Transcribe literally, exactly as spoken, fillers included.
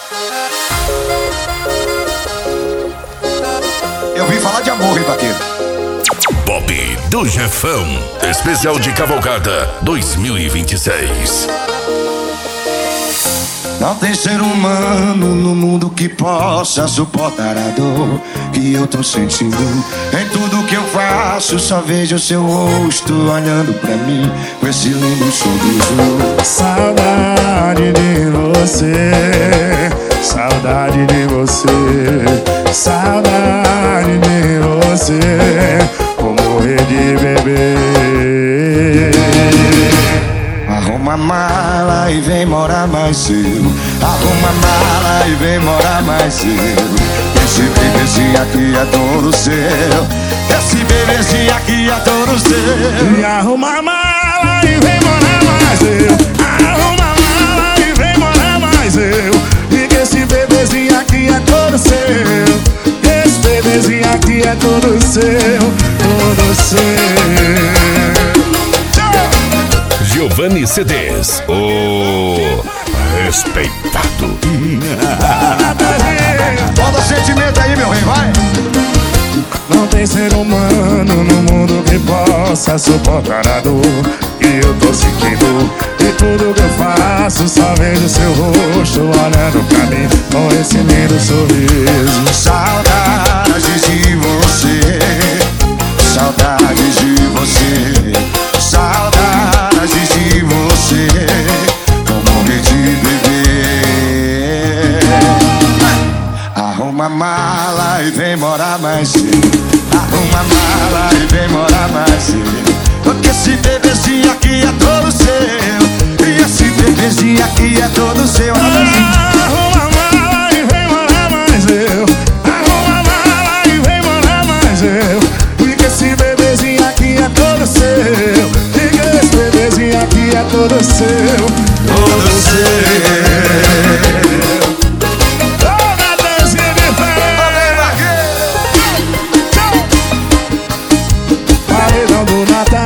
Eu vim falar de amor, hein, vaqueiro? Pop do Jefão, especial de Cavalcada dois mil e vinte e seis. Não tem ser humano no mundo que possa suportar a dor que eu tô sentindo. Em tudo que eu faço, só vejo seu rosto olhando pra mim com esse lindo sorriso. Saudade de você, saudade de você, saudade de você, vou morrer de beber. Arruma a mala e vem morar mais eu. Arruma a mala e vem morar mais eu. Esse bebezinho aqui é todo seu. Esse bebezinho aqui é todo seu. E arruma a mala e vem morar mais eu. Arruma a mala e vem morar mais eu. E que esse bebezinho aqui é todo seu. Esse bebezinho aqui é todo seu, todo seu. Giovanni C Ds, o respeitado. Bota sentimento aí, meu rei, vai! Não tem ser humano no mundo que possa suportar a dor que eu tô sentindo. E tudo que eu faço, só vejo seu rosto olhando pra mim com esse lindo sorriso. Saudades de você, saudades de você, saudades de você, vou morrer de beber. Arruma a mala e vem morar mais eu. Arruma a mala e vem morar mais eu. Porque esse bebezinho aqui é todo seu. E esse bebezinho aqui é todo seu. Arruma a mala e vem morar mais eu. Arruma a mala e vem morar mais eu. Porque esse bebezinho aqui é todo seu. Porque esse bebezinho aqui é todo seu, todo seu. Paredão do Natal.